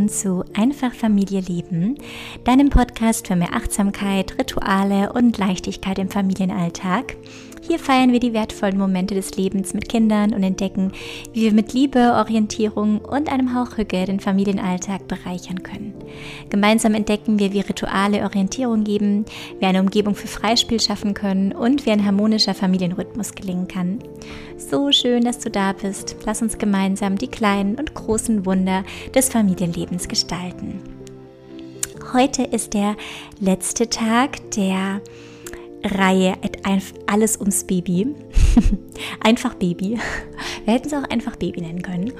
willkommen zu Einfach Familie leben, deinem Podcast für mehr Achtsamkeit, Rituale und Leichtigkeit im Familienalltag. Hier feiern wir die wertvollen Momente des Lebens mit Kindern und entdecken, wie wir mit Liebe, Orientierung und einem Hauch Hücke den Familienalltag bereichern können. Gemeinsam entdecken wir, wie Rituale Orientierung geben, wie eine Umgebung für Freispiel schaffen können und wie ein harmonischer Familienrhythmus gelingen kann. So schön, dass du da bist. Lass uns gemeinsam die kleinen und großen Wunder des Familienlebens gestalten. Heute ist der letzte Tag der Reihe Alles ums Baby. Einfach Baby. Wir hätten es auch einfach Baby nennen können.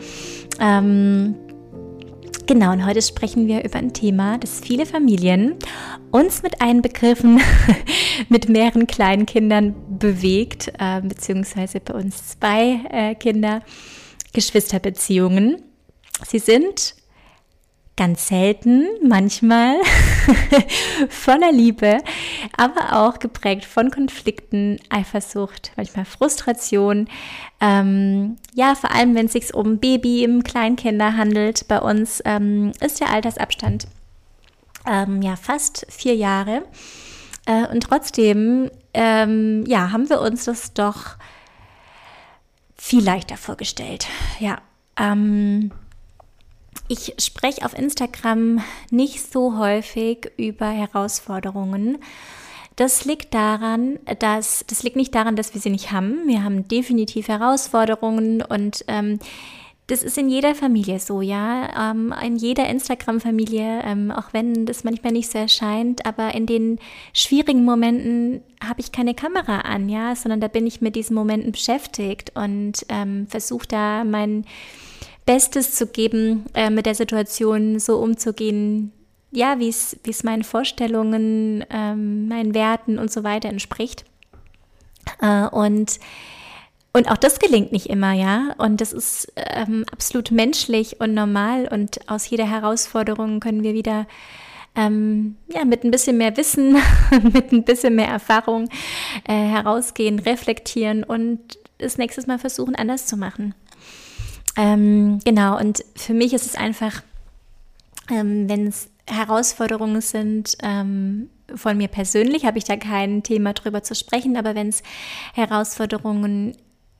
Genau, und heute sprechen wir über ein Thema, das viele Familien uns mit einbegriffen mit mehreren kleinen Kindern bewegt, beziehungsweise bei uns 2 Kinder, Geschwisterbeziehungen. Sie sind ganz selten, manchmal voller Liebe, aber auch geprägt von Konflikten, Eifersucht, manchmal Frustration. Vor allem, wenn es sich um Kleinkinder handelt. Bei uns ist der Altersabstand fast 4 Jahre. Und trotzdem haben wir uns das doch viel leichter vorgestellt. Ich spreche auf Instagram nicht so häufig über Herausforderungen. Das liegt nicht daran, dass wir sie nicht haben. Wir haben definitiv Herausforderungen und das ist in jeder Familie so, ja. In jeder Instagram-Familie, auch wenn das manchmal nicht so erscheint, aber in den schwierigen Momenten habe ich keine Kamera an, ja, sondern da bin ich mit diesen Momenten beschäftigt und versuche da mein Bestes zu geben, mit der Situation so umzugehen, ja, wie es meinen Vorstellungen, meinen Werten und so weiter entspricht. Und auch das gelingt nicht immer, ja. Und das ist absolut menschlich und normal. Und aus jeder Herausforderung können wir wieder mit ein bisschen mehr Wissen, mit ein bisschen mehr Erfahrung herausgehen, reflektieren und das nächste Mal versuchen, anders zu machen. Und für mich ist es einfach, wenn es Herausforderungen sind, von mir persönlich habe ich da kein Thema drüber zu sprechen, aber wenn es Herausforderungen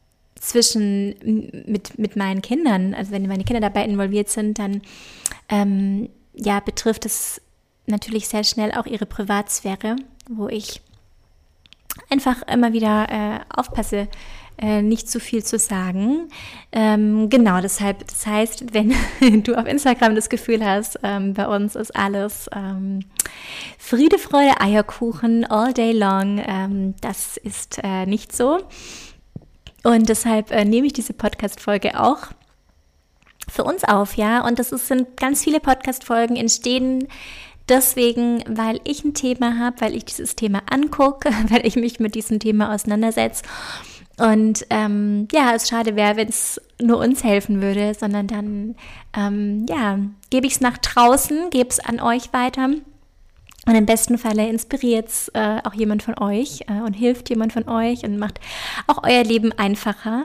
mit meinen Kindern, also wenn meine Kinder dabei involviert sind, dann betrifft es natürlich sehr schnell auch ihre Privatsphäre, wo ich einfach immer wieder aufpasse, nicht zu viel zu sagen. Das heißt, wenn du auf Instagram das Gefühl hast, bei uns ist alles Friede, Freude, Eierkuchen all day long, das ist nicht so. Und deshalb nehme ich diese Podcast-Folge auch für uns auf, ja. Und sind ganz viele Podcast-Folgen entstehen deswegen, weil ich ein Thema habe, weil ich dieses Thema angucke, weil ich mich mit diesem Thema auseinandersetze. Und es schade wäre, wenn es nur uns helfen würde, sondern dann gebe ich es nach draußen, gebe es an euch weiter. Und im besten Falle inspiriert es auch jemand von euch und hilft jemand von euch und macht auch euer Leben einfacher.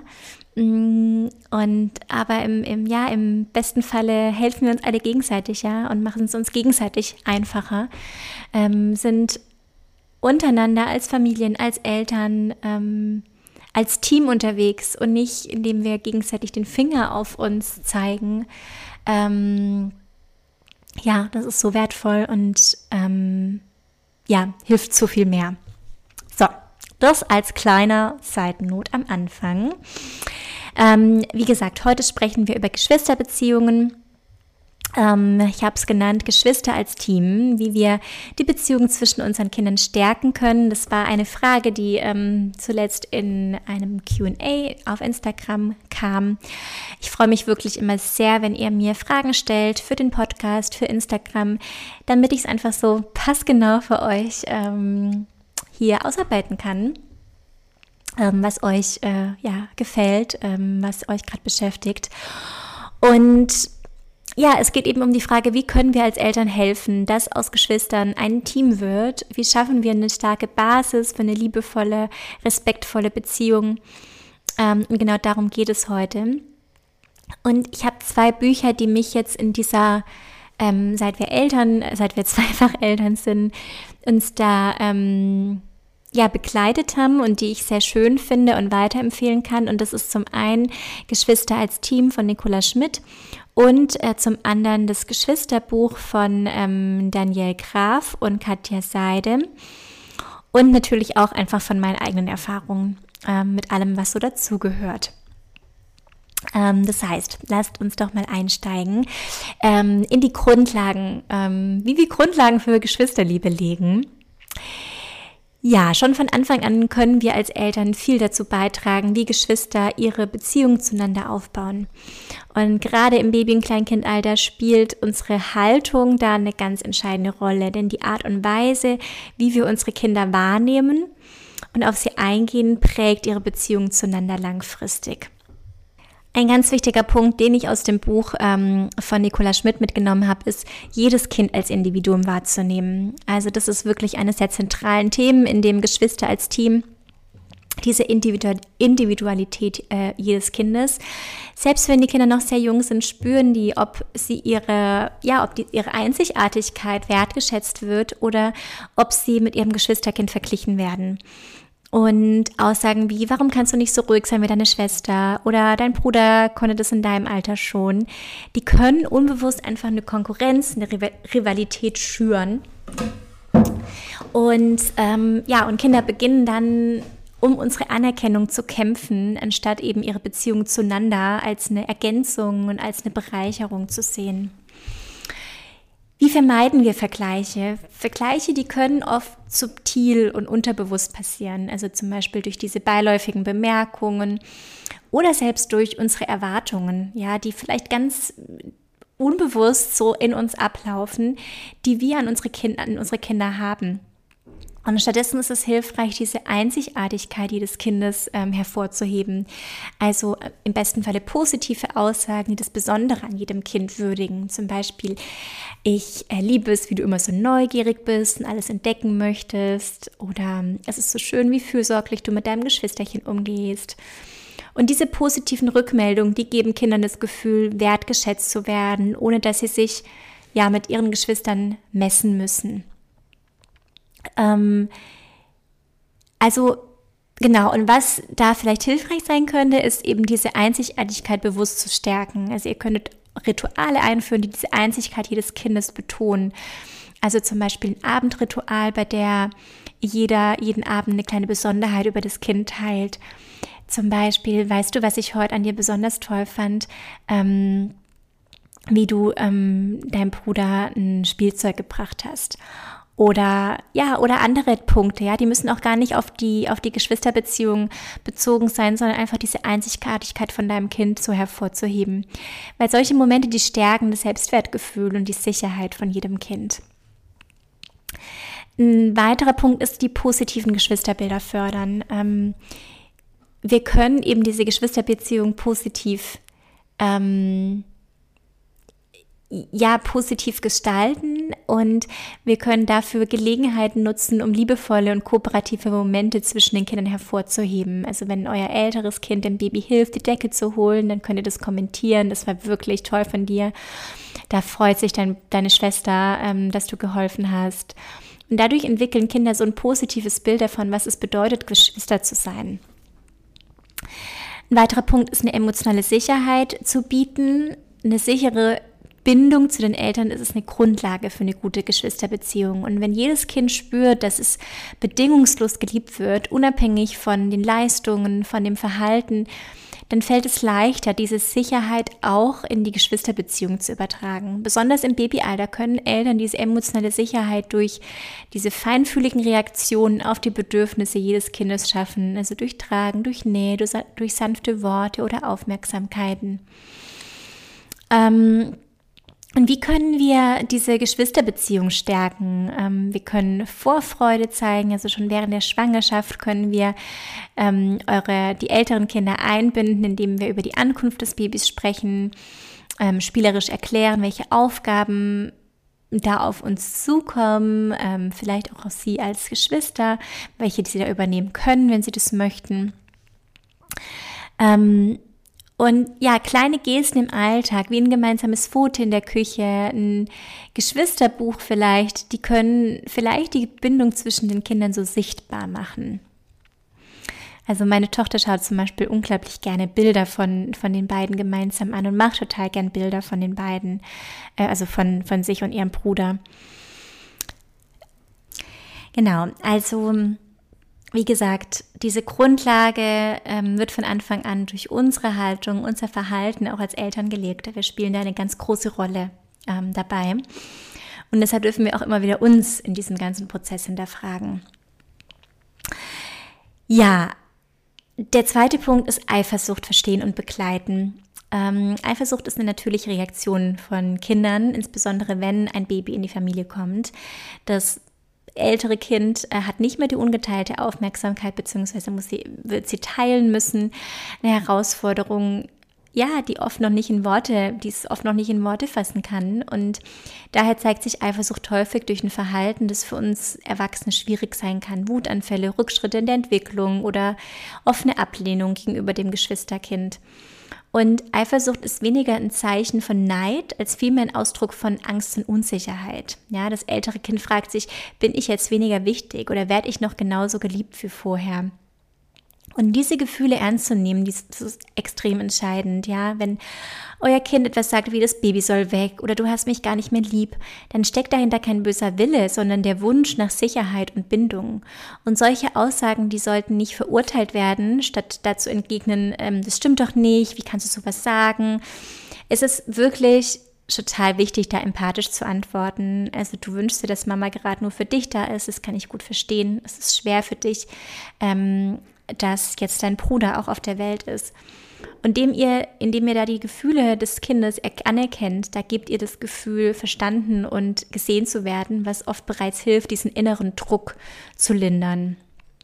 Aber im besten Falle helfen wir uns alle gegenseitig, ja, und machen es uns gegenseitig einfacher, sind untereinander als Familien, als Eltern, als Team unterwegs und nicht, indem wir gegenseitig den Finger auf uns zeigen. Das ist so wertvoll und hilft so viel mehr. So, das als kleiner Side-Note am Anfang. Wie gesagt, heute sprechen wir über Geschwisterbeziehungen. Ich habe es genannt, Geschwister als Team, wie wir die Beziehung zwischen unseren Kindern stärken können. Das war eine Frage, die zuletzt in einem Q&A auf Instagram kam. Ich freue mich wirklich immer sehr, wenn ihr mir Fragen stellt für den Podcast, für Instagram, damit ich es einfach so passgenau für euch hier ausarbeiten kann, was euch gefällt, was euch gerade beschäftigt. Und es geht eben um die Frage, wie können wir als Eltern helfen, dass aus Geschwistern ein Team wird? Wie schaffen wir eine starke Basis für eine liebevolle, respektvolle Beziehung? Und genau darum geht es heute. Und ich habe 2 Bücher, die mich jetzt in dieser seit wir zweifach Eltern sind, uns da begleitet haben und die ich sehr schön finde und weiterempfehlen kann. Und das ist zum einen Geschwister als Team von Nicola Schmidt und zum anderen das Geschwisterbuch von Danielle Graf und Katja Seide und natürlich auch einfach von meinen eigenen Erfahrungen mit allem, was so dazugehört. Das heißt, lasst uns doch mal einsteigen in die Grundlagen, wie wir Grundlagen für Geschwisterliebe legen. Ja, schon von Anfang an können wir als Eltern viel dazu beitragen, wie Geschwister ihre Beziehung zueinander aufbauen. Und gerade im Baby- und Kleinkindalter spielt unsere Haltung da eine ganz entscheidende Rolle, denn die Art und Weise, wie wir unsere Kinder wahrnehmen und auf sie eingehen, prägt ihre Beziehung zueinander langfristig. Ein ganz wichtiger Punkt, den ich aus dem Buch von Nicola Schmidt mitgenommen habe, ist, jedes Kind als Individuum wahrzunehmen. Also das ist wirklich eines der zentralen Themen, in dem Geschwister als Team diese Individualität jedes Kindes, selbst wenn die Kinder noch sehr jung sind, spüren die, ob ihre Einzigartigkeit wertgeschätzt wird oder ob sie mit ihrem Geschwisterkind verglichen werden. Und Aussagen wie, warum kannst du nicht so ruhig sein wie deine Schwester oder dein Bruder konnte das in deinem Alter schon, die können unbewusst einfach eine Konkurrenz, eine Rivalität schüren. Und und Kinder beginnen dann, um unsere Anerkennung zu kämpfen, anstatt eben ihre Beziehung zueinander als eine Ergänzung und als eine Bereicherung zu sehen. Wie vermeiden wir Vergleiche? Vergleiche, die können oft subtil und unterbewusst passieren, also zum Beispiel durch diese beiläufigen Bemerkungen oder selbst durch unsere Erwartungen, ja, die vielleicht ganz unbewusst so in uns ablaufen, die wir an unsere Kinder haben. Und stattdessen ist es hilfreich, diese Einzigartigkeit jedes Kindes hervorzuheben. Also im besten Falle positive Aussagen, die das Besondere an jedem Kind würdigen. Zum Beispiel, ich liebe es, wie du immer so neugierig bist und alles entdecken möchtest. Oder es ist so schön, wie fürsorglich du mit deinem Geschwisterchen umgehst. Und diese positiven Rückmeldungen, die geben Kindern das Gefühl, wertgeschätzt zu werden, ohne dass sie sich mit ihren Geschwistern messen müssen. Und was da vielleicht hilfreich sein könnte, ist eben diese Einzigartigkeit bewusst zu stärken. Also ihr könntet Rituale einführen, die diese Einzigartigkeit jedes Kindes betonen. Also zum Beispiel ein Abendritual, bei der jeder jeden Abend eine kleine Besonderheit über das Kind teilt. Zum Beispiel, weißt du, was ich heute an dir besonders toll fand, wie du deinem Bruder ein Spielzeug gebracht hast. Oder andere Punkte, die müssen auch gar nicht auf die Geschwisterbeziehung bezogen sein, sondern einfach diese Einzigartigkeit von deinem Kind so hervorzuheben. Weil solche Momente, die stärken das Selbstwertgefühl und die Sicherheit von jedem Kind. Ein weiterer Punkt ist, die positiven Geschwisterbilder fördern. Wir können eben diese Geschwisterbeziehung positiv gestalten und wir können dafür Gelegenheiten nutzen, um liebevolle und kooperative Momente zwischen den Kindern hervorzuheben. Also wenn euer älteres Kind dem Baby hilft, die Decke zu holen, dann könnt ihr das kommentieren. Das war wirklich toll von dir. Da freut sich deine Schwester, dass du geholfen hast. Und dadurch entwickeln Kinder so ein positives Bild davon, was es bedeutet, Geschwister zu sein. Ein weiterer Punkt ist, eine emotionale Sicherheit zu bieten, eine sichere Bindung zu den Eltern ist eine Grundlage für eine gute Geschwisterbeziehung. Und wenn jedes Kind spürt, dass es bedingungslos geliebt wird, unabhängig von den Leistungen, von dem Verhalten, dann fällt es leichter, diese Sicherheit auch in die Geschwisterbeziehung zu übertragen. Besonders im Babyalter können Eltern diese emotionale Sicherheit durch diese feinfühligen Reaktionen auf die Bedürfnisse jedes Kindes schaffen, also durch Tragen, durch Nähe, durch sanfte Worte oder Aufmerksamkeiten. Und wie können wir diese Geschwisterbeziehung stärken? Wir können Vorfreude zeigen, also schon während der Schwangerschaft können wir die älteren Kinder einbinden, indem wir über die Ankunft des Babys sprechen, spielerisch erklären, welche Aufgaben da auf uns zukommen, vielleicht auch sie als Geschwister, welche sie da übernehmen können, wenn sie das möchten. Und ja, kleine Gesten im Alltag, wie ein gemeinsames Foto in der Küche, ein Geschwisterbuch vielleicht, die können vielleicht die Bindung zwischen den Kindern so sichtbar machen. Also meine Tochter schaut zum Beispiel unglaublich gerne Bilder von den beiden gemeinsam an und macht total gern Bilder von den beiden, also von sich und ihrem Bruder. Genau, also wie gesagt, diese Grundlage wird von Anfang an durch unsere Haltung, unser Verhalten auch als Eltern gelegt. Wir spielen da eine ganz große Rolle dabei. Und deshalb dürfen wir auch immer wieder uns in diesem ganzen Prozess hinterfragen. Ja, der zweite Punkt ist Eifersucht verstehen und begleiten. Eifersucht ist eine natürliche Reaktion von Kindern, insbesondere wenn ein Baby in die Familie kommt. Das ältere Kind hat nicht mehr die ungeteilte Aufmerksamkeit, beziehungsweise wird sie teilen müssen. Eine Herausforderung, ja, die es oft noch nicht in Worte fassen kann. Und daher zeigt sich Eifersucht häufig durch ein Verhalten, das für uns Erwachsene schwierig sein kann. Wutanfälle, Rückschritte in der Entwicklung oder offene Ablehnung gegenüber dem Geschwisterkind. Und Eifersucht ist weniger ein Zeichen von Neid, als vielmehr ein Ausdruck von Angst und Unsicherheit. Ja, das ältere Kind fragt sich, bin ich jetzt weniger wichtig oder werde ich noch genauso geliebt wie vorher? Und diese Gefühle ernst zu nehmen, das ist extrem entscheidend. Ja, wenn euer Kind etwas sagt wie das Baby soll weg oder du hast mich gar nicht mehr lieb, dann steckt dahinter kein böser Wille, sondern der Wunsch nach Sicherheit und Bindung. Und solche Aussagen, die sollten nicht verurteilt werden, statt dazu entgegnen, das stimmt doch nicht, wie kannst du sowas sagen? Es ist wirklich total wichtig, da empathisch zu antworten. Also du wünschst dir, dass Mama gerade nur für dich da ist, das kann ich gut verstehen. Es ist schwer für dich, dass jetzt dein Bruder auch auf der Welt ist. Und indem ihr da die Gefühle des Kindes anerkennt, da gebt ihr das Gefühl, verstanden und gesehen zu werden, was oft bereits hilft, diesen inneren Druck zu lindern.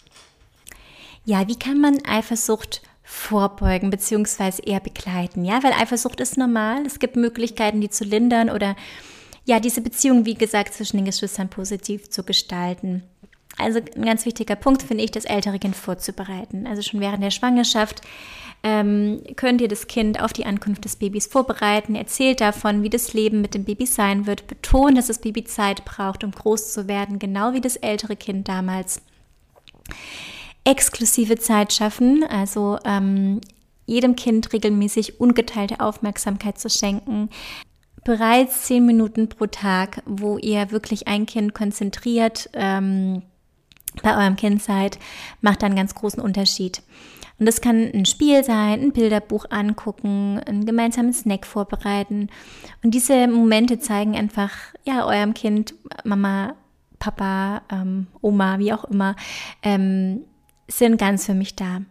Ja, wie kann man Eifersucht vorbeugen bzw. eher begleiten? Ja, weil Eifersucht ist normal, es gibt Möglichkeiten, die zu lindern oder ja, diese Beziehung, wie gesagt, zwischen den Geschwistern positiv zu gestalten. Also ein ganz wichtiger Punkt finde ich, das ältere Kind vorzubereiten. Also schon während der Schwangerschaft könnt ihr das Kind auf die Ankunft des Babys vorbereiten. Erzählt davon, wie das Leben mit dem Baby sein wird. Betont, dass das Baby Zeit braucht, um groß zu werden, genau wie das ältere Kind damals. Exklusive Zeit schaffen, also jedem Kind regelmäßig ungeteilte Aufmerksamkeit zu schenken. Bereits 10 Minuten pro Tag, wo ihr wirklich ein Kind konzentriert bei eurem Kind seid, macht dann einen ganz großen Unterschied. Und das kann ein Spiel sein, ein Bilderbuch angucken, einen gemeinsamen Snack vorbereiten. Und diese Momente zeigen einfach, ja, eurem Kind, Mama, Papa, Oma, wie auch immer, sind ganz für mich da.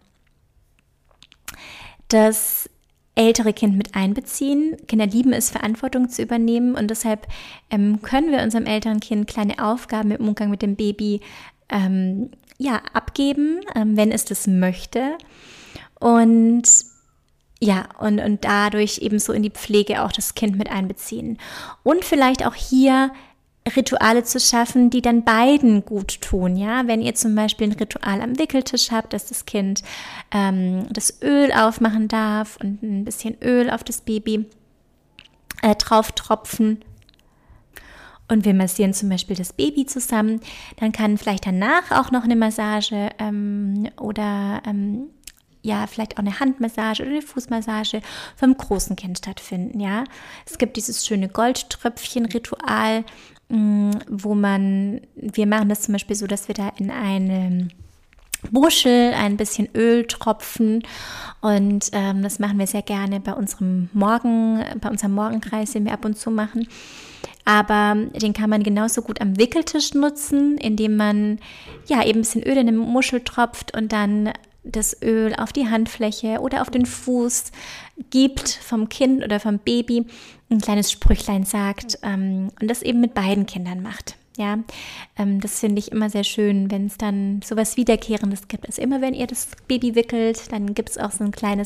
Das ältere Kind mit einbeziehen. Kinder lieben es, Verantwortung zu übernehmen und deshalb können wir unserem älteren Kind kleine Aufgaben im Umgang mit dem Baby abgeben, wenn es das möchte und dadurch eben so in die Pflege auch das Kind mit einbeziehen und vielleicht auch hier Rituale zu schaffen, die dann beiden gut tun, ja, wenn ihr zum Beispiel ein Ritual am Wickeltisch habt, dass das Kind das Öl aufmachen darf und ein bisschen Öl auf das Baby drauf tropfen und wir massieren zum Beispiel das Baby zusammen, dann kann vielleicht danach auch noch eine Massage vielleicht auch eine Handmassage oder eine Fußmassage vom großen Kind stattfinden, ja. Es gibt dieses schöne Goldtröpfchen-Ritual, wir machen das zum Beispiel so, dass wir da in eine Muschel ein bisschen Öl tropfen und das machen wir sehr gerne bei unserem Morgenkreis, den wir ab und zu machen. Aber den kann man genauso gut am Wickeltisch nutzen, indem man eben ein bisschen Öl in eine Muschel tropft und dann das Öl auf die Handfläche oder auf den Fuß gibt vom Kind oder vom Baby, ein kleines Sprüchlein sagt und das eben mit beiden Kindern macht. Ja, das finde ich immer sehr schön, wenn es dann sowas Wiederkehrendes gibt. Also immer wenn ihr das Baby wickelt, dann gibt es auch so einen kleinen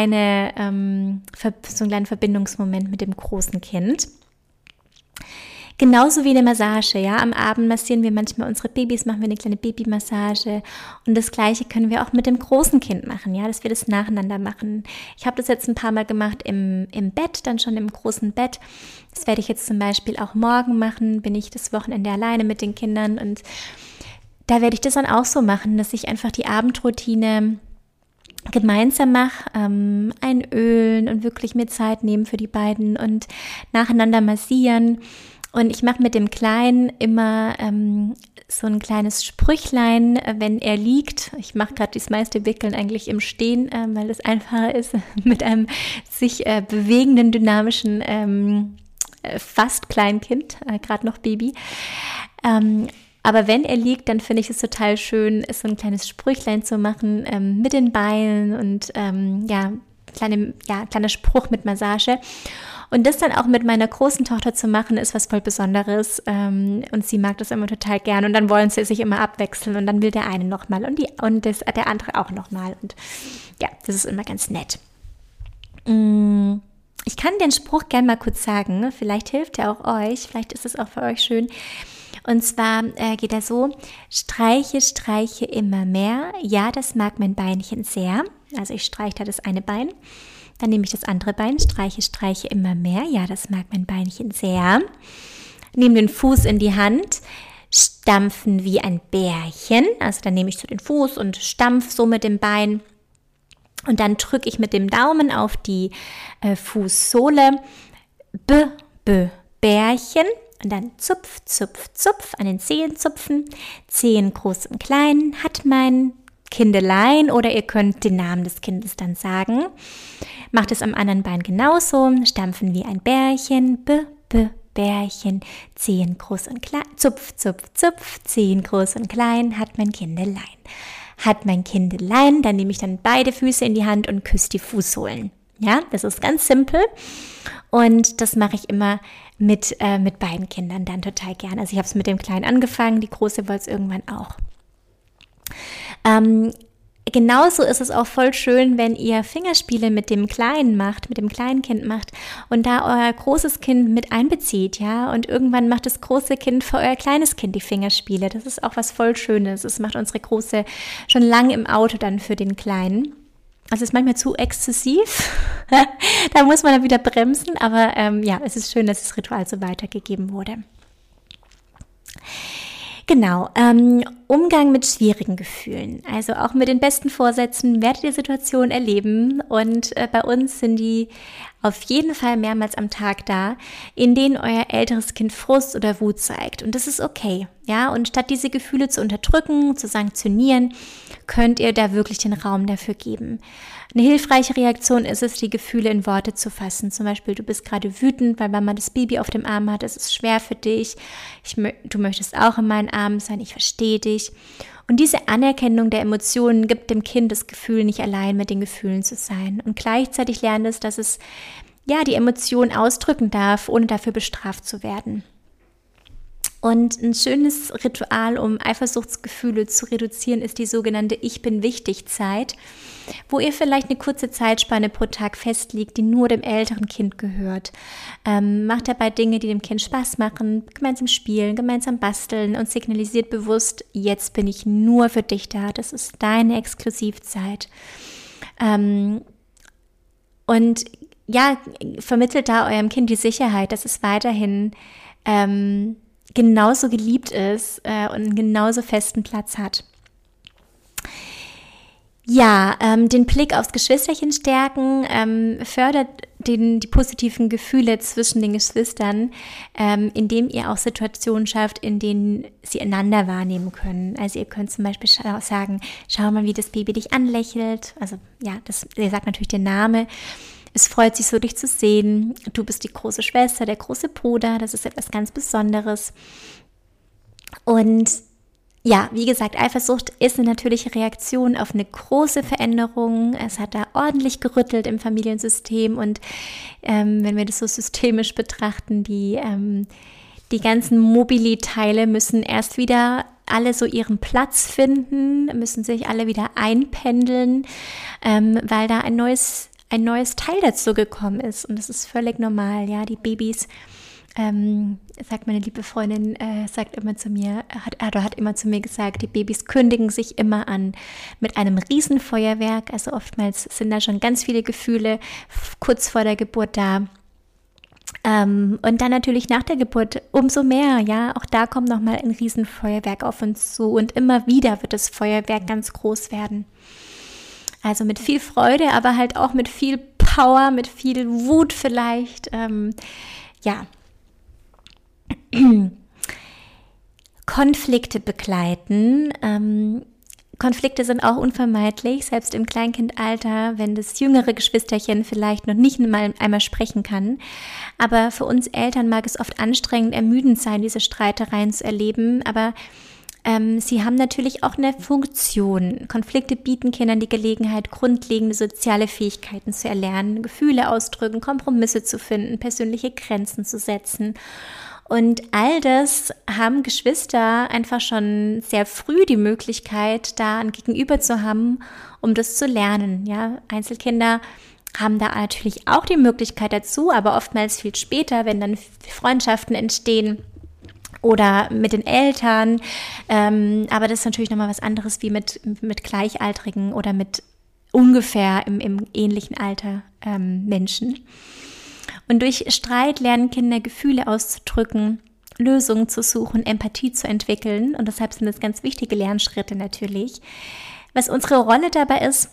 Verbindungsmoment mit dem großen Kind. Genauso wie eine Massage, ja. Am Abend massieren wir manchmal unsere Babys, machen wir eine kleine Babymassage. Und das Gleiche können wir auch mit dem großen Kind machen, ja, dass wir das nacheinander machen. Ich habe das jetzt ein paar Mal gemacht im Bett, dann schon im großen Bett. Das werde ich jetzt zum Beispiel auch morgen machen, bin ich das Wochenende alleine mit den Kindern. Und da werde ich das dann auch so machen, dass ich einfach die Abendroutine gemeinsam mache, einölen und wirklich mir Zeit nehmen für die beiden und nacheinander massieren. Und ich mache mit dem Kleinen immer so ein kleines Sprüchlein, wenn er liegt. Ich mache gerade das meiste Wickeln eigentlich im Stehen, weil es einfacher ist mit einem sich bewegenden, dynamischen, fast Kleinkind, gerade noch Baby. Aber wenn er liegt, dann finde ich es total schön, so ein kleines Sprüchlein zu machen mit den Beinen und kleiner Spruch mit Massage. Und das dann auch mit meiner großen Tochter zu machen, ist was voll Besonderes. Und sie mag das immer total gern. Und dann wollen sie sich immer abwechseln. Und dann will der eine nochmal und der andere auch nochmal. Und ja, das ist immer ganz nett. Ich kann den Spruch gerne mal kurz sagen. Vielleicht hilft er auch euch. Vielleicht ist es auch für euch schön. Und zwar geht er so: Streiche, streiche immer mehr. Ja, das mag mein Beinchen sehr. Also ich streiche da das eine Bein. Dann nehme ich das andere Bein, streiche, streiche immer mehr. Ja, das mag mein Beinchen sehr. Nehme den Fuß in die Hand, stampfen wie ein Bärchen. Also dann nehme ich so den Fuß und stampf so mit dem Bein. Und dann drücke ich mit dem Daumen auf die Fußsohle. Bärchen. Und dann zupf, zupf, zupf an den Zehen zupfen. Zehen groß und klein. Hat mein Kindelein, oder ihr könnt den Namen des Kindes dann sagen. Macht es am anderen Bein genauso. Stampfen wie ein Bärchen. Bärchen. Zehen groß und klein. Zupf, zupf, zupf. Zehen groß und klein. Hat mein Kindelein. Hat mein Kindelein. Dann nehme ich dann beide Füße in die Hand und küsse die Fußsohlen. Ja, das ist ganz simpel. Und das mache ich immer mit beiden Kindern dann total gerne. Also ich habe es mit dem Kleinen angefangen, die Große wollte es irgendwann auch. Genauso ist es auch voll schön, wenn ihr Fingerspiele mit dem Kleinen macht, mit dem kleinen Kind macht und da euer großes Kind mit einbezieht, ja, und irgendwann macht das große Kind für euer kleines Kind die Fingerspiele. Das ist auch was voll Schönes. Das macht unsere Große schon lange im Auto dann für den Kleinen. Also es ist manchmal zu exzessiv, da muss man dann wieder bremsen, aber es ist schön, dass das Ritual so weitergegeben wurde. Genau, Umgang mit schwierigen Gefühlen, also auch mit den besten Vorsätzen werdet ihr Situationen erleben und bei uns sind die auf jeden Fall mehrmals am Tag da, in denen euer älteres Kind Frust oder Wut zeigt und das ist okay, ja, und statt diese Gefühle zu unterdrücken, zu sanktionieren, könnt ihr da wirklich den Raum dafür geben. Eine hilfreiche Reaktion ist es, die Gefühle in Worte zu fassen. Zum Beispiel, du bist gerade wütend, weil Mama das Baby auf dem Arm hat. Es ist schwer für dich. Du möchtest auch in meinen Armen sein. Ich verstehe dich. Und diese Anerkennung der Emotionen gibt dem Kind das Gefühl, nicht allein mit den Gefühlen zu sein. Und gleichzeitig lernt es, dass es die Emotionen ausdrücken darf, ohne dafür bestraft zu werden. Und ein schönes Ritual, um Eifersuchtsgefühle zu reduzieren, ist die sogenannte Ich-bin-wichtig-Zeit, wo ihr vielleicht eine kurze Zeitspanne pro Tag festlegt, die nur dem älteren Kind gehört. Macht dabei Dinge, die dem Kind Spaß machen, gemeinsam spielen, gemeinsam basteln und signalisiert bewusst, jetzt bin ich nur für dich da, das ist deine Exklusivzeit. Und vermittelt da eurem Kind die Sicherheit, dass es weiterhin genauso geliebt ist und einen genauso festen Platz hat. Ja, den Blick aufs Geschwisterchen stärken fördert die positiven Gefühle zwischen den Geschwistern, indem ihr auch Situationen schafft, in denen sie einander wahrnehmen können. Also ihr könnt zum Beispiel sagen, schau mal, wie das Baby dich anlächelt. Also ihr sagt natürlich den Namen. Es freut sich so, dich zu sehen. Du bist die große Schwester, der große Bruder. Das ist etwas ganz Besonderes. Und ja, wie gesagt, Eifersucht ist eine natürliche Reaktion auf eine große Veränderung. Es hat da ordentlich gerüttelt im Familiensystem. Und wenn wir das so systemisch betrachten, die ganzen Mobili-Teile müssen erst wieder alle so ihren Platz finden, müssen sich alle wieder einpendeln, weil da ein neues Teil dazu gekommen ist und das ist völlig normal, ja, die Babys sagt meine liebe Freundin, hat immer zu mir gesagt, die Babys kündigen sich immer an mit einem Riesenfeuerwerk. Also oftmals sind da schon ganz viele Gefühle kurz vor der Geburt da. Und dann natürlich nach der Geburt umso mehr, ja, auch da kommt nochmal ein Riesenfeuerwerk auf uns zu und immer wieder wird das Feuerwerk ganz groß werden. Also mit viel Freude, aber halt auch mit viel Power, mit viel Wut vielleicht, Konflikte begleiten. Konflikte sind auch unvermeidlich, selbst im Kleinkindalter, wenn das jüngere Geschwisterchen vielleicht noch nicht einmal sprechen kann. Aber für uns Eltern mag es oft anstrengend, ermüdend sein, diese Streitereien zu erleben. Aber sie haben natürlich auch eine Funktion. Konflikte bieten Kindern die Gelegenheit, grundlegende soziale Fähigkeiten zu erlernen, Gefühle ausdrücken, Kompromisse zu finden, persönliche Grenzen zu setzen. Und all das haben Geschwister einfach schon sehr früh die Möglichkeit, da ein Gegenüber zu haben, um das zu lernen. Ja, Einzelkinder haben da natürlich auch die Möglichkeit dazu, aber oftmals viel später, wenn dann Freundschaften entstehen oder mit den Eltern. Aber das ist natürlich nochmal was anderes wie mit Gleichaltrigen oder mit ungefähr im ähnlichen Alter Menschen. Und durch Streit lernen Kinder Gefühle auszudrücken, Lösungen zu suchen, Empathie zu entwickeln. Und deshalb sind das ganz wichtige Lernschritte natürlich. Was unsere Rolle dabei ist,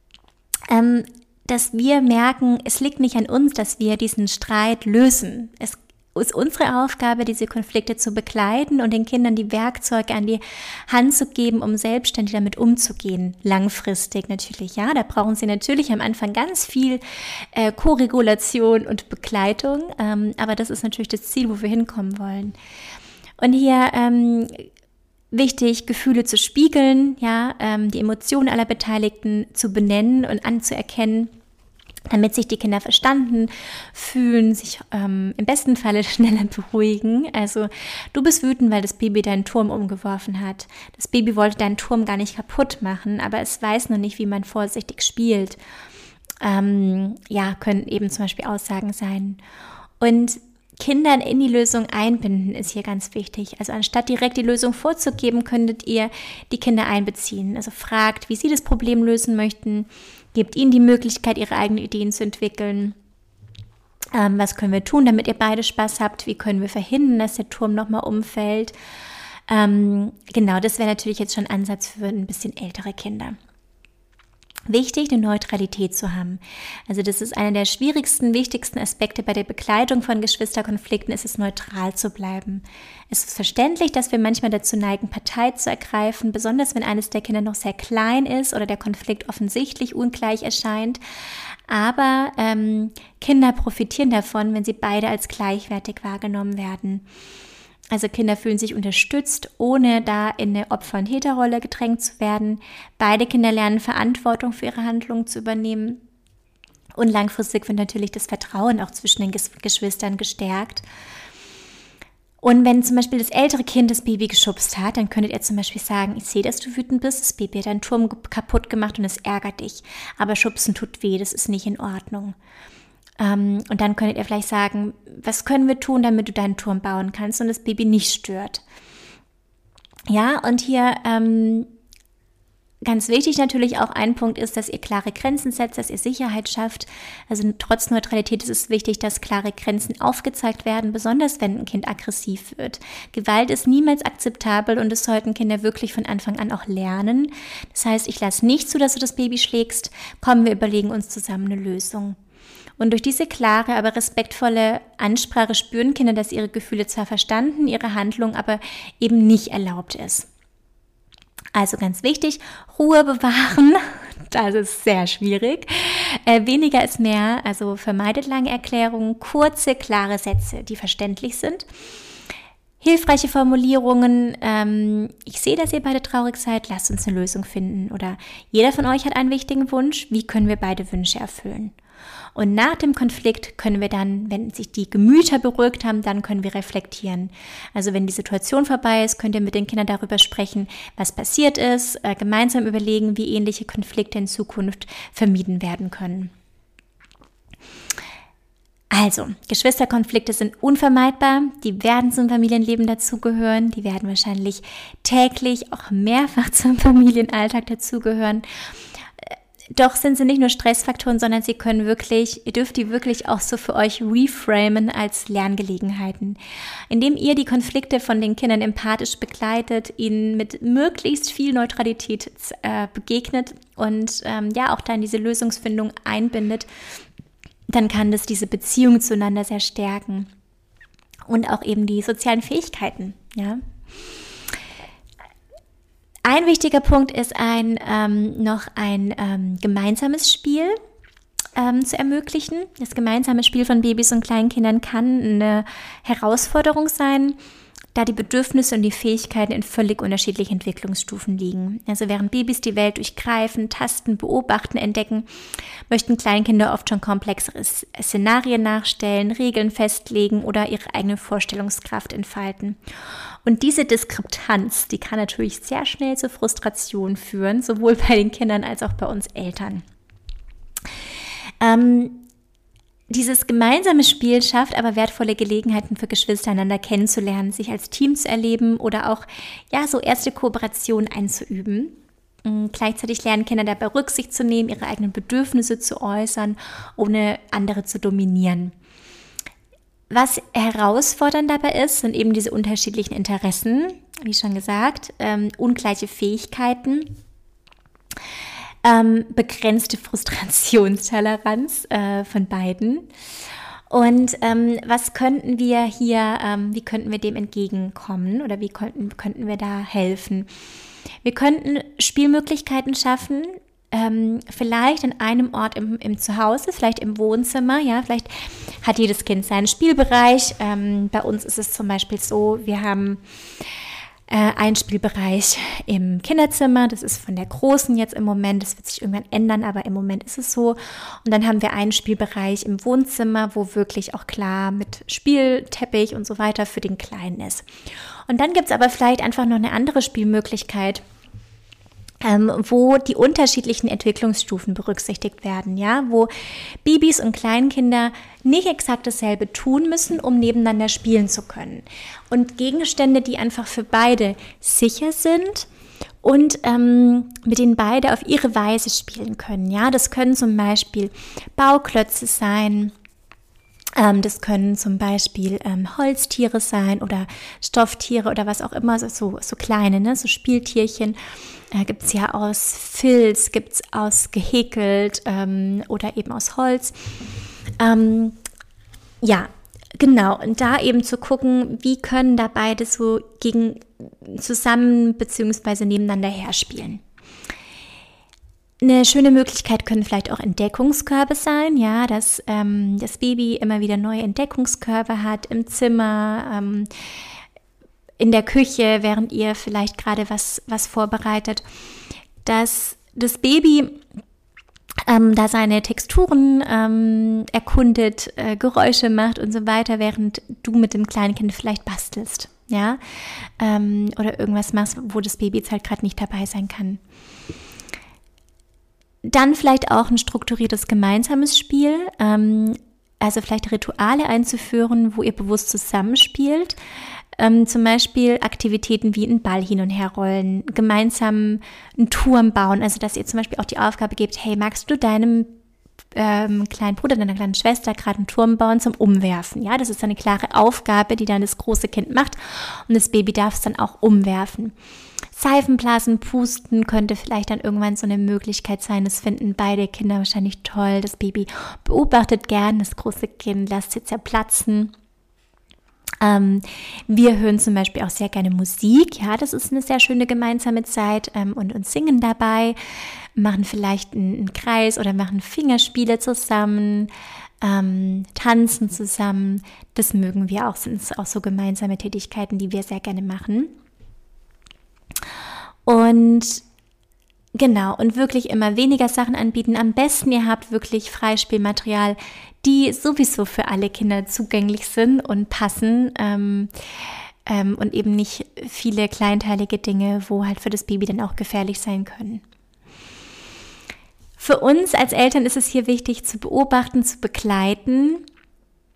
dass wir merken, es liegt nicht an uns, dass wir diesen Streit lösen. Es ist unsere Aufgabe, diese Konflikte zu begleiten und den Kindern die Werkzeuge an die Hand zu geben, um selbstständig damit umzugehen. Langfristig natürlich, ja. Da brauchen sie natürlich am Anfang ganz viel Koregulation und Begleitung. Aber das ist natürlich das Ziel, wo wir hinkommen wollen. Und hier wichtig, Gefühle zu spiegeln, ja, die Emotionen aller Beteiligten zu benennen und anzuerkennen, damit sich die Kinder verstanden fühlen, sich im besten Falle schneller beruhigen. Also du bist wütend, weil das Baby deinen Turm umgeworfen hat. Das Baby wollte deinen Turm gar nicht kaputt machen, aber es weiß noch nicht, wie man vorsichtig spielt. Können eben zum Beispiel Aussagen sein. Und Kindern in die Lösung einbinden ist hier ganz wichtig. Also anstatt direkt die Lösung vorzugeben, könntet ihr die Kinder einbeziehen. Also fragt, wie sie das Problem lösen möchten. Gebt ihnen die Möglichkeit, ihre eigenen Ideen zu entwickeln. Was können wir tun, damit ihr beide Spaß habt? Wie können wir verhindern, dass der Turm nochmal umfällt? Das wäre natürlich jetzt schon ein Ansatz für ein bisschen ältere Kinder. Wichtig, eine Neutralität zu haben. Also das ist einer der schwierigsten, wichtigsten Aspekte bei der Begleitung von Geschwisterkonflikten, ist es, neutral zu bleiben. Es ist verständlich, dass wir manchmal dazu neigen, Partei zu ergreifen, besonders wenn eines der Kinder noch sehr klein ist oder der Konflikt offensichtlich ungleich erscheint. Aber Kinder profitieren davon, wenn sie beide als gleichwertig wahrgenommen werden. Also Kinder fühlen sich unterstützt, ohne da in eine Opfer- und Täterrolle gedrängt zu werden. Beide Kinder lernen Verantwortung für ihre Handlungen zu übernehmen. Und langfristig wird natürlich das Vertrauen auch zwischen den Geschwistern gestärkt. Und wenn zum Beispiel das ältere Kind das Baby geschubst hat, dann könntet ihr zum Beispiel sagen, ich sehe, dass du wütend bist, das Baby hat deinen Turm kaputt gemacht und es ärgert dich. Aber schubsen tut weh, das ist nicht in Ordnung. Und dann könntet ihr vielleicht sagen, was können wir tun, damit du deinen Turm bauen kannst und das Baby nicht stört. Ja, und hier ganz wichtig natürlich auch ein Punkt ist, dass ihr klare Grenzen setzt, dass ihr Sicherheit schafft. Also trotz Neutralität ist es wichtig, dass klare Grenzen aufgezeigt werden, besonders wenn ein Kind aggressiv wird. Gewalt ist niemals akzeptabel und das sollten Kinder wirklich von Anfang an auch lernen. Das heißt, ich lasse nicht zu, dass du das Baby schlägst. Komm, wir überlegen uns zusammen eine Lösung. Und durch diese klare, aber respektvolle Ansprache spüren Kinder, dass ihre Gefühle zwar verstanden, ihre Handlung aber eben nicht erlaubt ist. Also ganz wichtig, Ruhe bewahren, das ist sehr schwierig. Weniger ist mehr, also vermeidet lange Erklärungen, kurze, klare Sätze, die verständlich sind. Hilfreiche Formulierungen, ich sehe, dass ihr beide traurig seid, lasst uns eine Lösung finden. Oder jeder von euch hat einen wichtigen Wunsch, wie können wir beide Wünsche erfüllen? Und nach dem Konflikt können wir dann, wenn sich die Gemüter beruhigt haben, dann können wir reflektieren. Also wenn die Situation vorbei ist, könnt ihr mit den Kindern darüber sprechen, was passiert ist, gemeinsam überlegen, wie ähnliche Konflikte in Zukunft vermieden werden können. Also, Geschwisterkonflikte sind unvermeidbar, die werden zum Familienleben dazugehören, die werden wahrscheinlich täglich, auch mehrfach zum Familienalltag dazugehören. Doch sind sie nicht nur Stressfaktoren, sondern ihr dürft die wirklich auch so für euch reframen als Lerngelegenheiten. Indem ihr die Konflikte von den Kindern empathisch begleitet, ihnen mit möglichst viel Neutralität begegnet und auch dann diese Lösungsfindung einbindet, dann kann das diese Beziehung zueinander sehr stärken und auch eben die sozialen Fähigkeiten. Ja. Ein wichtiger Punkt ist noch ein gemeinsames Spiel zu ermöglichen. Das gemeinsame Spiel von Babys und Kleinkindern kann eine Herausforderung sein, da die Bedürfnisse und die Fähigkeiten in völlig unterschiedlichen Entwicklungsstufen liegen. Also während Babys die Welt durchgreifen, tasten, beobachten, entdecken, möchten Kleinkinder oft schon komplexere Szenarien nachstellen, Regeln festlegen oder ihre eigene Vorstellungskraft entfalten. Und diese Diskrepanz, die kann natürlich sehr schnell zu Frustration führen, sowohl bei den Kindern als auch bei uns Eltern. Dieses gemeinsame Spiel schafft aber wertvolle Gelegenheiten für Geschwister, einander kennenzulernen, sich als Team zu erleben oder auch so erste Kooperationen einzuüben. Gleichzeitig lernen Kinder dabei Rücksicht zu nehmen, ihre eigenen Bedürfnisse zu äußern, ohne andere zu dominieren. Was herausfordernd dabei ist, sind eben diese unterschiedlichen Interessen, wie schon gesagt, ungleiche Fähigkeiten, begrenzte Frustrationstoleranz von beiden. Und wie könnten wir dem entgegenkommen oder wie könnten wir da helfen? Wir könnten Spielmöglichkeiten schaffen, vielleicht an einem Ort im Zuhause, vielleicht im Wohnzimmer, ja, vielleicht hat jedes Kind seinen Spielbereich. Bei uns ist es zum Beispiel so, wir haben einen Spielbereich im Kinderzimmer, das ist von der Großen jetzt im Moment, das wird sich irgendwann ändern, aber im Moment ist es so. Und dann haben wir einen Spielbereich im Wohnzimmer, wo wirklich auch klar mit Spielteppich und so weiter für den Kleinen ist. Und dann gibt es aber vielleicht einfach noch eine andere Spielmöglichkeit, wo die unterschiedlichen Entwicklungsstufen berücksichtigt werden, ja, wo Babys und Kleinkinder nicht exakt dasselbe tun müssen, um nebeneinander spielen zu können. Und Gegenstände, die einfach für beide sicher sind und mit denen beide auf ihre Weise spielen können. Ja, das können zum Beispiel Bauklötze sein. Das können zum Beispiel Holztiere sein oder Stofftiere oder was auch immer, so kleine, ne, so Spieltierchen. Gibt es ja aus Filz, gibt es aus gehäkelt oder eben aus Holz. Ja, genau. Und da eben zu gucken, wie können da beide so zusammen bzw. nebeneinander herspielen. Eine schöne Möglichkeit können vielleicht auch Entdeckungskörbe sein, ja, dass das Baby immer wieder neue Entdeckungskörbe hat im Zimmer, in der Küche, während ihr vielleicht gerade was vorbereitet, dass das Baby da seine Texturen erkundet, Geräusche macht und so weiter, während du mit dem kleinen Kind vielleicht bastelst, ja, oder irgendwas machst, wo das Baby jetzt halt gerade nicht dabei sein kann. Dann vielleicht auch ein strukturiertes gemeinsames Spiel, also vielleicht Rituale einzuführen, wo ihr bewusst zusammenspielt. Zum Beispiel Aktivitäten wie einen Ball hin und her rollen, gemeinsam einen Turm bauen, also dass ihr zum Beispiel auch die Aufgabe gebt, hey, magst du deinem kleinen Bruder, deiner kleinen Schwester gerade einen Turm bauen zum Umwerfen? Ja, das ist eine klare Aufgabe, die dann das große Kind macht und das Baby darf es dann auch umwerfen. Seifenblasen, pusten könnte vielleicht dann irgendwann so eine Möglichkeit sein. Das finden beide Kinder wahrscheinlich toll. Das Baby beobachtet gern, das große Kind lässt sie zerplatzen. Wir hören zum Beispiel auch sehr gerne Musik. Ja, das ist eine sehr schöne gemeinsame Zeit und singen dabei, machen vielleicht einen Kreis oder machen Fingerspiele zusammen, tanzen zusammen. Das mögen wir auch, sind auch so gemeinsame Tätigkeiten, die wir sehr gerne machen. Und genau, und wirklich immer weniger Sachen anbieten. Am besten, ihr habt wirklich Freispielmaterial, die sowieso für alle Kinder zugänglich sind und passen und eben nicht viele kleinteilige Dinge, wo halt für das Baby dann auch gefährlich sein können. Für uns als Eltern ist es hier wichtig zu beobachten, zu begleiten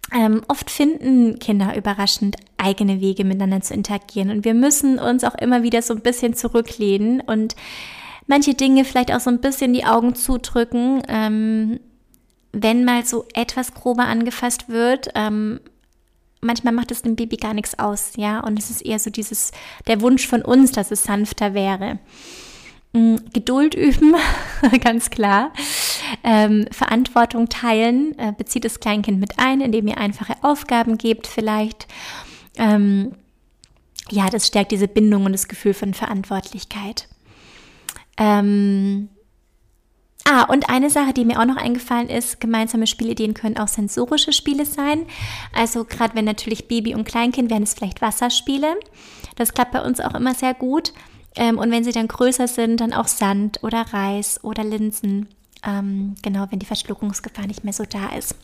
Oft finden Kinder überraschend eigene Wege miteinander zu interagieren und wir müssen uns auch immer wieder so ein bisschen zurücklehnen und manche Dinge vielleicht auch so ein bisschen die Augen zudrücken, wenn mal so etwas grober angefasst wird. Manchmal macht es dem Baby gar nichts aus, ja, und es ist eher so der Wunsch von uns, dass es sanfter wäre. Geduld üben, ganz klar. Verantwortung teilen, bezieht das Kleinkind mit ein, indem ihr einfache Aufgaben gebt vielleicht. Das stärkt diese Bindung und das Gefühl von Verantwortlichkeit. Und eine Sache, die mir auch noch eingefallen ist, gemeinsame Spielideen können auch sensorische Spiele sein. Also gerade wenn natürlich Baby und Kleinkind, wären es vielleicht Wasserspiele. Das klappt bei uns auch immer sehr gut. Und wenn sie dann größer sind, dann auch Sand oder Reis oder Linsen. Genau, wenn die Verschluckungsgefahr nicht mehr so da ist.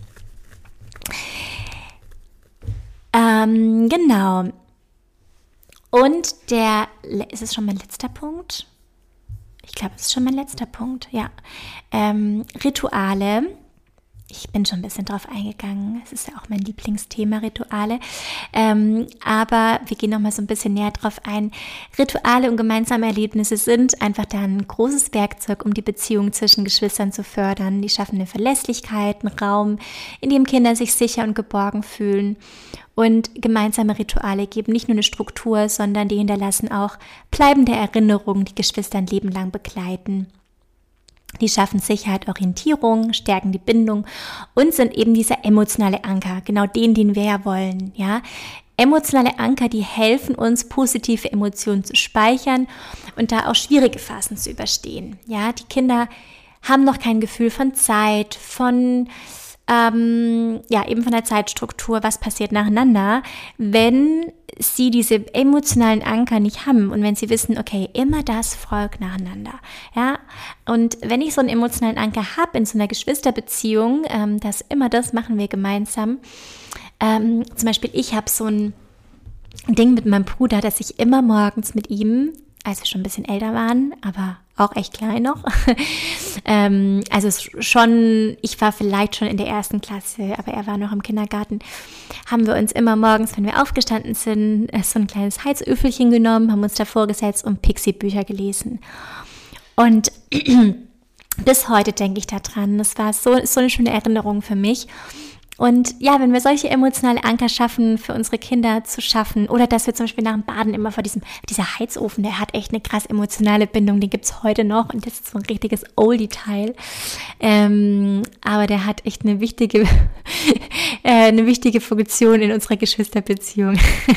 Genau. Und ist es schon mein letzter Punkt? Ich glaube, es ist schon mein letzter Punkt, ja. Rituale. Ich bin schon ein bisschen drauf eingegangen. Es ist ja auch mein Lieblingsthema, Rituale. Aber wir gehen noch mal so ein bisschen näher drauf ein. Rituale und gemeinsame Erlebnisse sind einfach da ein großes Werkzeug, um die Beziehung zwischen Geschwistern zu fördern. Die schaffen eine Verlässlichkeit, einen Raum, in dem Kinder sich sicher und geborgen fühlen. Und gemeinsame Rituale geben nicht nur eine Struktur, sondern die hinterlassen auch bleibende Erinnerungen, die Geschwister ein Leben lang begleiten. Die schaffen Sicherheit, Orientierung, stärken die Bindung und sind eben dieser emotionale Anker, genau den wir ja wollen, ja. Emotionale Anker, die helfen uns, positive Emotionen zu speichern und da auch schwierige Phasen zu überstehen, ja. Die Kinder haben noch kein Gefühl von Zeit, eben von der Zeitstruktur, was passiert nacheinander, wenn sie diese emotionalen Anker nicht haben und wenn sie wissen, okay, immer das folgt nacheinander, ja, und wenn ich so einen emotionalen Anker habe in so einer Geschwisterbeziehung, das machen wir gemeinsam, zum Beispiel ich habe so ein Ding mit meinem Bruder, dass ich immer morgens mit ihm, als wir schon ein bisschen älter waren, aber auch echt klein noch. Ich war vielleicht schon in der 1. Klasse, aber er war noch im Kindergarten, haben wir uns immer morgens, wenn wir aufgestanden sind, so ein kleines Heizöffelchen genommen, haben uns davor gesetzt und Pixie-Bücher gelesen. Und bis heute denke ich daran. Das war so eine schöne Erinnerung für mich. Und ja, wenn wir solche emotionale Anker schaffen, für unsere Kinder zu schaffen, oder dass wir zum Beispiel nach dem Baden immer vor dieser Heizofen, der hat echt eine krass emotionale Bindung, den gibt es heute noch und das ist so ein richtiges Oldie-Teil. Aber der hat echt eine wichtige Funktion in unserer Geschwisterbeziehung.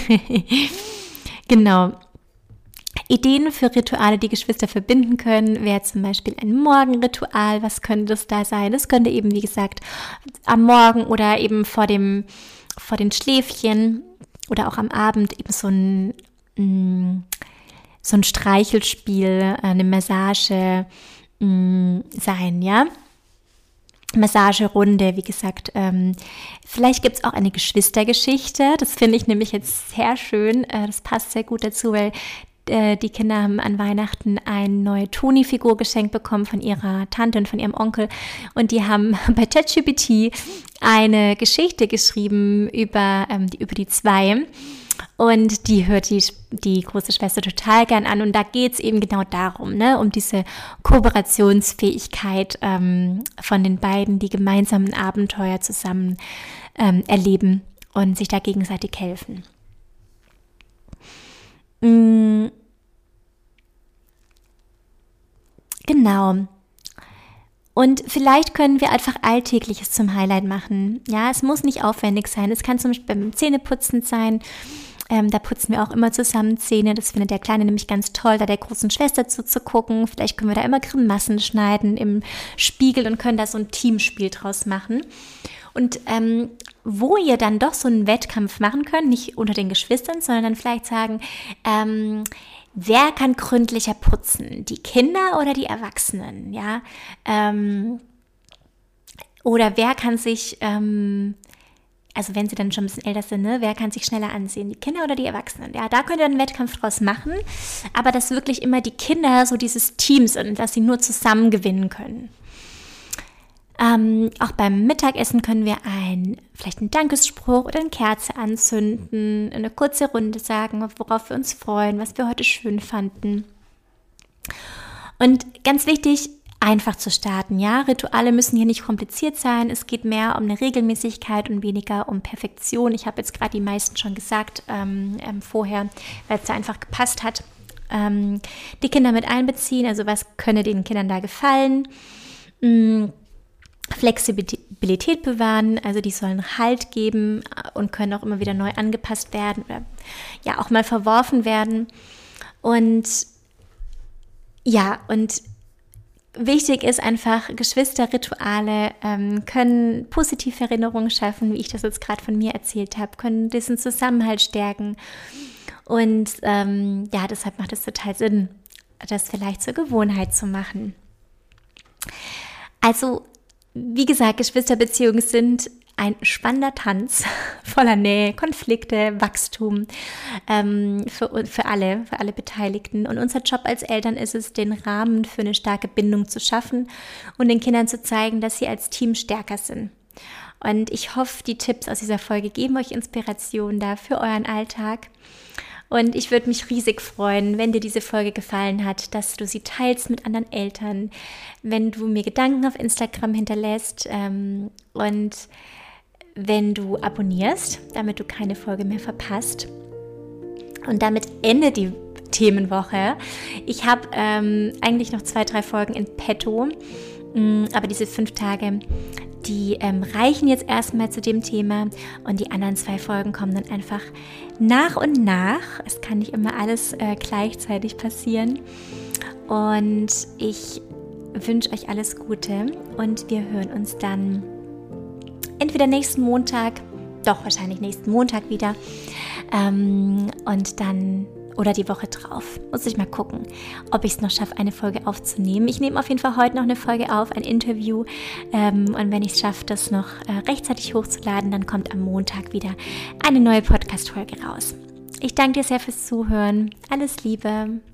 Genau. Ideen für Rituale, die Geschwister verbinden können, wäre zum Beispiel ein Morgenritual. Was könnte das da sein? Das könnte eben, wie gesagt, am Morgen oder eben vor den Schläfchen oder auch am Abend eben so ein Streichelspiel, eine Massage sein, ja. Massagerunde, wie gesagt. Vielleicht gibt es auch eine Geschwistergeschichte. Das finde ich nämlich jetzt sehr schön. Das passt sehr gut dazu, weil die Kinder haben an Weihnachten eine neue Toni-Figur geschenkt bekommen von ihrer Tante und von ihrem Onkel. Und die haben bei ChatGPT eine Geschichte geschrieben über die zwei. Und die hört die große Schwester total gern an. Und da geht es eben genau darum, ne, um diese Kooperationsfähigkeit von den beiden, die gemeinsamen Abenteuer zusammen erleben und sich da gegenseitig helfen. Genau. Und vielleicht können wir einfach Alltägliches zum Highlight machen. Ja, es muss nicht aufwendig sein. Es kann zum Beispiel beim Zähneputzen sein. Da putzen wir auch immer zusammen Zähne. Das findet der Kleine nämlich ganz toll, da der großen Schwester zuzugucken. Vielleicht können wir da immer Grimassen schneiden im Spiegel und können da so ein Teamspiel draus machen. Und wo ihr dann doch so einen Wettkampf machen könnt, nicht unter den Geschwistern, sondern dann vielleicht sagen, wer kann gründlicher putzen? Die Kinder oder die Erwachsenen? Ja? Oder wer kann sich, also wenn sie dann schon ein bisschen älter sind, ne, wer kann sich schneller ansehen? Die Kinder oder die Erwachsenen? Ja, da könnt ihr einen Wettkampf draus machen, aber dass wirklich immer die Kinder so dieses Team sind, dass sie nur zusammen gewinnen können. Auch beim Mittagessen können wir vielleicht einen Dankesspruch oder eine Kerze anzünden, eine kurze Runde sagen, worauf wir uns freuen, was wir heute schön fanden. Und ganz wichtig, einfach zu starten. Ja, Rituale müssen hier nicht kompliziert sein. Es geht mehr um eine Regelmäßigkeit und weniger um Perfektion. Ich habe jetzt gerade die meisten schon gesagt vorher, weil es da einfach gepasst hat. Die Kinder mit einbeziehen, also was könne den Kindern da gefallen? Flexibilität bewahren, also die sollen Halt geben und können auch immer wieder neu angepasst werden oder ja auch mal verworfen werden. Und wichtig ist einfach, Geschwisterrituale können positive Erinnerungen schaffen, wie ich das jetzt gerade von mir erzählt habe, können diesen Zusammenhalt stärken. Und deshalb macht es total Sinn, das vielleicht zur Gewohnheit zu machen. Also, wie gesagt, Geschwisterbeziehungen sind ein spannender Tanz voller Nähe, Konflikte, Wachstum für alle Beteiligten. Und unser Job als Eltern ist es, den Rahmen für eine starke Bindung zu schaffen und den Kindern zu zeigen, dass sie als Team stärker sind. Und ich hoffe, die Tipps aus dieser Folge geben euch Inspiration da für euren Alltag. Und ich würde mich riesig freuen, wenn dir diese Folge gefallen hat, dass du sie teilst mit anderen Eltern, wenn du mir Gedanken auf Instagram hinterlässt und wenn du abonnierst, damit du keine Folge mehr verpasst. Und damit endet die Themenwoche. Ich habe eigentlich noch 2-3 Folgen in petto, aber diese 5 Tage, die reichen jetzt erstmal zu dem Thema und die anderen 2 Folgen kommen dann einfach nach und nach. Es kann nicht immer alles gleichzeitig passieren. Und ich wünsche euch alles Gute und wir hören uns dann entweder nächsten Montag, wahrscheinlich nächsten Montag wieder und dann oder die Woche drauf. Muss ich mal gucken, ob ich es noch schaffe, eine Folge aufzunehmen. Ich nehme auf jeden Fall heute noch eine Folge auf, ein Interview. Und wenn ich es schaffe, das noch rechtzeitig hochzuladen, dann kommt am Montag wieder eine neue Podcast-Folge raus. Ich danke dir sehr fürs Zuhören. Alles Liebe.